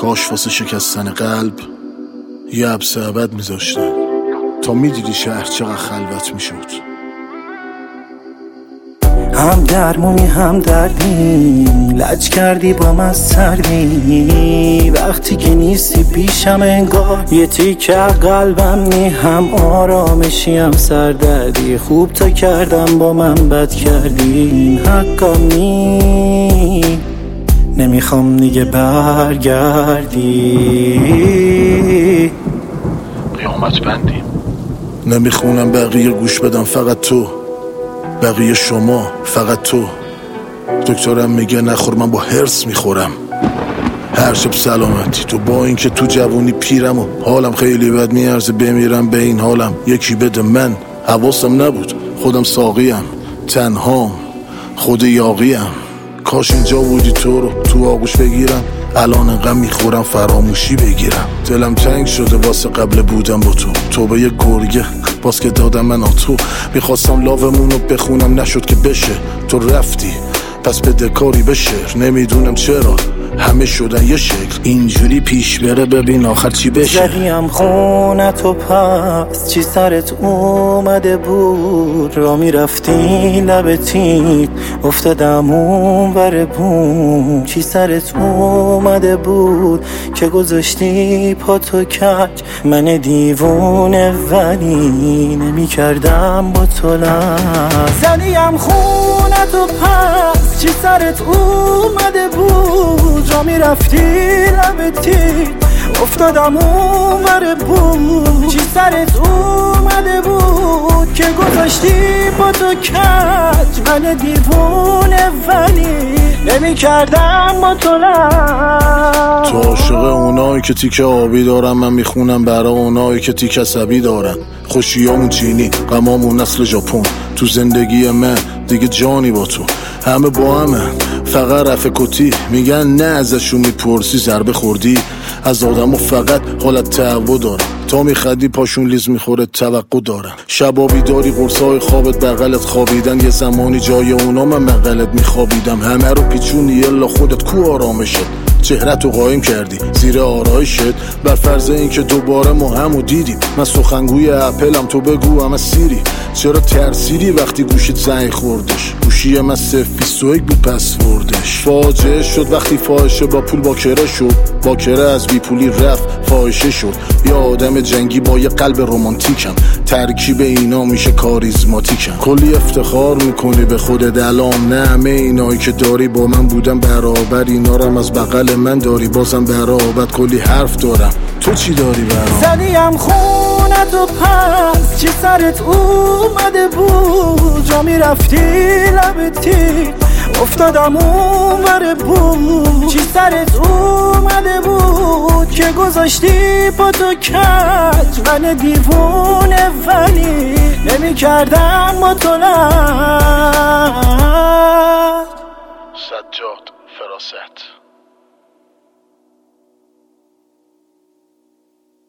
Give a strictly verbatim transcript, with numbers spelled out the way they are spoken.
کاش واسه شکستن قلب یه حبس ابد میذاشتن تا میدیدی شهر چقدر خلوت میشد. هم درمونی هم دردی، لج کردی با من سردی، وقتی که نیستی پیشم انگار یه تیکه قلبم نی، هم آرامشی هم سردردی، خوب تا کردم با من بد کردی، این حقم نی، نمیخوام دیگه برگردی. قیامت بندیم نمیخونم بقیه گوش بدم، فقط تو، بقیه شما، فقط تو. دکترم میگه نخور، من با هرس میخورم هر شب سلامتی تو، با اینکه تو جوونی پیرم و حالم خیلی بد میارزه بمیرم به این حالم. یکی بده من، حواسم نبود خودم ساقیم، تنهام خود یاقیم. کاش اینجا بودی تو رو تو آغوش بگیرم، الان غم میخورم فراموشی بگیرم. دلم تنگ شده واسه قبل بودم با تو، تو به یه گرگه باز که دادم من آتو. میخواستم لاومونو بخونم نشد که بشه، تو رفتی پس به دکاری به شعر. نمیدونم چرا همه شدن یه شکل، اینجوری پیش بره ببین آخر چی بشه. زدیم خونت و پس چی سرت اومده بود، را میرفتی لب تیک افتادم اون بر بوم. چی سرت اومده بود که گذاشتی پاتو کج، من دیوونه ولی نمی کردم با تو لج. زدیم خونت و پس چی سرت اومده بود، جا میرفتی لبتی افتادم اون بر بود. چی سرت اومده بود که گذاشتی با تو کج، من دیوونه ولی نمی کردم با تو لج. تو عاشق اونایی که تیکه آبی دارن، من میخونم برا اونایی که تیکه عصبی دارن. خوشیامون چینی، غمامون نسل ژاپن، تو زندگی من دیگه جانی با تو. همه با همه فقط رفع کتی، میگن نه ازشون میپرسی ضربه خوردی. از آدمو فقط حالت تهوع دارن، تا میخدی پاشون لیز میخوره توقع دارن. شبا بیداری قرصای خوابت بغلت خوابیدن، یه زمانی جای اونا من بغلت میخوابیدم. همه رو پیچونی یلا خودت کو آرامشت، چهره‌تو قایم کردی زیر آرایشت. بر فرض این که دوباره ما همو دیدیم، من سخنگوی اپلم تو بگو همه سیری. چرا ترسیدی وقتی گوشت زنگ خوردش، گوشی من صفر بیست و یک بود پسوردش. فاجعه شد وقتی فاحشه با پول باکره شد، باکره از بی پولی رفت فاحشه شد. یا آدم جنگی با یه قلب رومانتیکم، ترکیب اینا میشه کاریزماتیکم. کلی افتخار میکنی به خودت الان، نه همه اینایی که داری با من بودن برابر، اینا رو از بغل من داری بازم برابر. کلی حرف دارم، تو چی داری برام؟ زدیم خونت و پس چی سرت اومده بود، جا میرفتی لبتی افتادم اون بر بود. چی سرت اومده بود که گذاشتی با تو کج، من دیوونه ولی نمی کردم با تو لج. سجاد فراست.